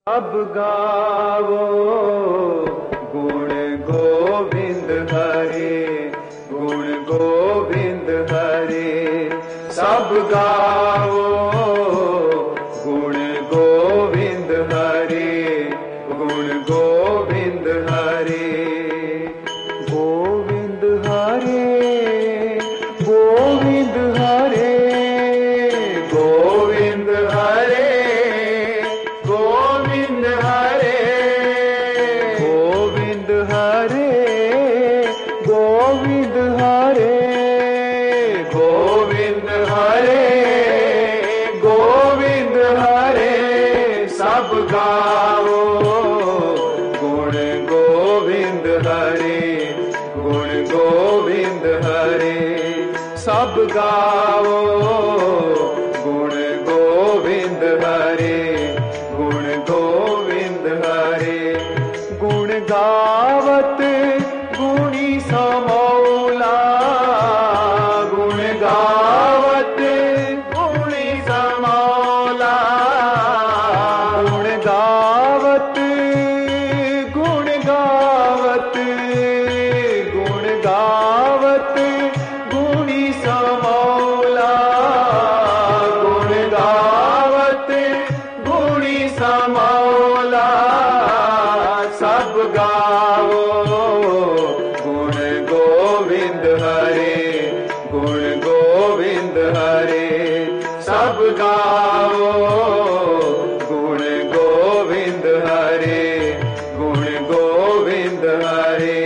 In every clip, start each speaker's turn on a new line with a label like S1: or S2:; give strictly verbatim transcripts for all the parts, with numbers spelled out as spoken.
S1: अब गावो गुण गोविंद हरे, गुण गोविंद हरे। सब गावो गुण गोविंद हरे, गुण गोविंद हरे। गोविंद हरे, गोविंद हरे, गोविंद हरे, गोविंद हरे, गोविंद हरे, गोविंद हरे, गोविंद हरे, गोविंद हरे। सब गाओ गुण गोविंद हरे, गुण गोविंद हरे। सब गाओ गुण गोविंद हरे, गुण गोविंद हरे। गुण गावत गुणी समौला, गुण गावत गुणी समौला। गुण गावत गुण गावत गुण गावत गुणी समौला, गुण गावत गुणी समौला। सब गाओ गुण गोविंद हरे, गुण गोविंद हरे। सब गाओ गुण गोविंद हरे, गुण गोविंद हरे।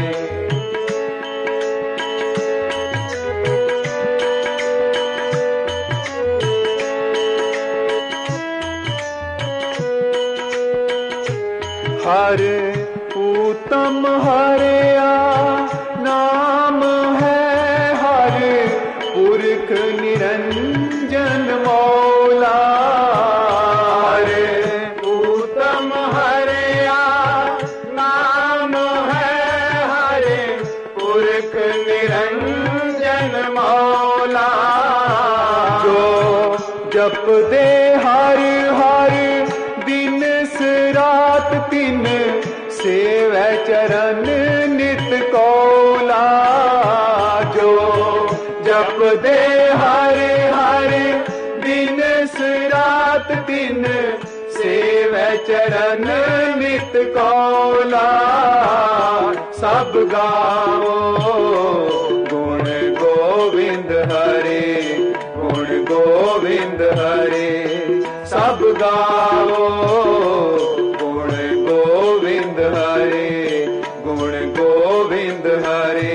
S1: हर उत्तम हरिया नाम है, हर पुरख निरंजन मौला। हर उत्तम हरिया नाम है, हर पुरख निरंजन मौला। जो जप दे हर हर दिन रात दिन, सेवै चरण नित कौला। जो जप दे हर हर दिन रात दिन, सेवै चरण नित कौला। सब गाओ गुण गोविंद हरे, गुण गोविंद हरे। सब गाओ गुण गोविंद हरे, गुण गोविंद हरे।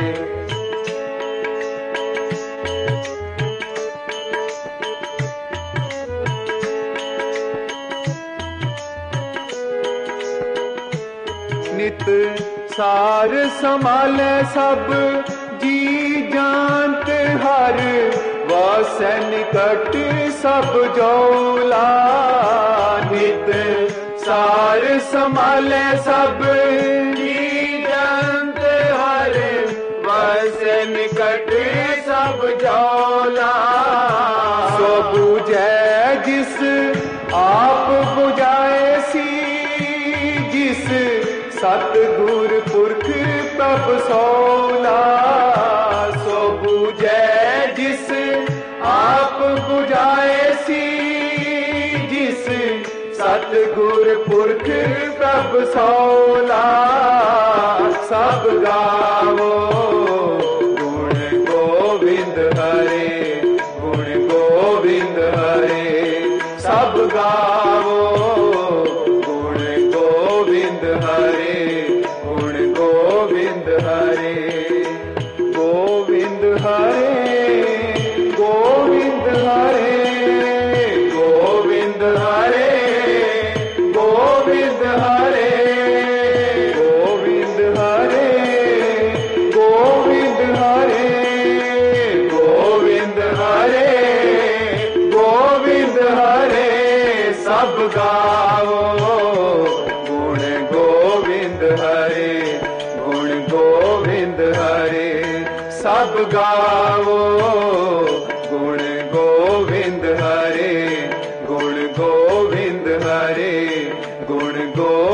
S1: नित सार संभाले सब जी जानत, हर वासै निकट सब जौला। नित सार संभाले सब जी जानत, हर वासै निकट सब जौला। सो बुझै जिस आप बुझाए सी, जिस सतगुर पुरख प्रभ सौला। सो बुझै जिस आप बुझाए सी, जिस सतगुर पुरख प्रभ सौला। सब गाओ गुण गोविंद हरे, गुण गोविंद हरे। सब गाओ गुण गोविंद हरे, गुण गोविंद हरे। गोविंद हरे, गोविंद हरे, गोविंद हरे, गोविंद हरे, गोविंद हरे, गोविंद हरे, गोविंद हरे, गोविंद हरे। सब गाओ गुण गोविंद हरे, गुण गोविंद हरे। सब गाओ गुण गोविंद हरे, गुण गोविंद हरे। गो